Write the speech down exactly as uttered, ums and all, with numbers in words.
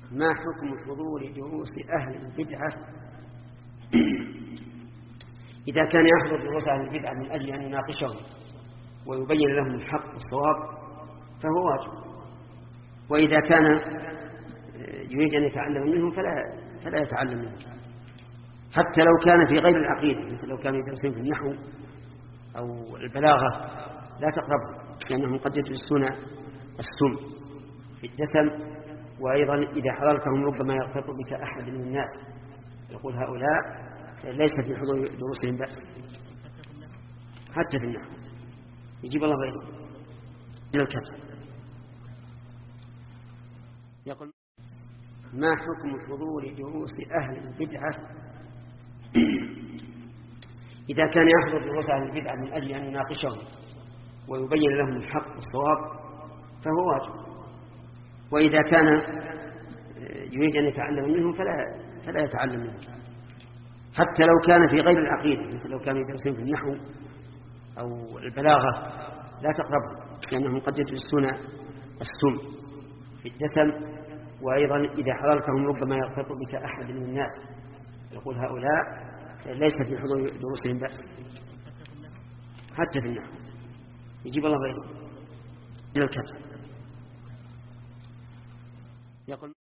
ما حكم حضور دروس أهل البدعة إذا كان يحضر دروس أهل البدعة من أجل أن يناقشهم ويبين لهم الحق والصواب فهو واجب، وإذا كان يريد أن يتعلم منهم فلا, فلا يتعلم منهم، حتى لو كان في غير العقيدة، مثل لو كانوا يدرسون في النحو أو البلاغة لا تقربهم، لأنهم قد يدرسون السم في الجسم، وأيضا إذا حضرتهم ربما يغتر بك أحد من الناس يقول هؤلاء ليس في حضور دروسهم بأس، حتى في النحو يجيب الله بينهم إلى الكتب. يقول ما حكم حضور دروس أهل البدعة إذا كان يحضر دروس أهل البدعة من أجل أن يناقشهم ويبين لهم الحق والصواب فهو واجب، وإذا كان يريد أن يتعلم منهم فلا, فلا يتعلم منهم، حتى لو كان في غير العقيدة، مثل لو كانوا يدرسون في النحو أو البلاغة لا تقربهم، لأنهم قد يدرسون السم في الجسم، وأيضا إذا حضرتهم ربما يغتر بك أحد من الناس يقول هؤلاء ليس في حضور دروسهم بأس، حتى في النحو يجيب الله بينهم إلى الكتب. يقول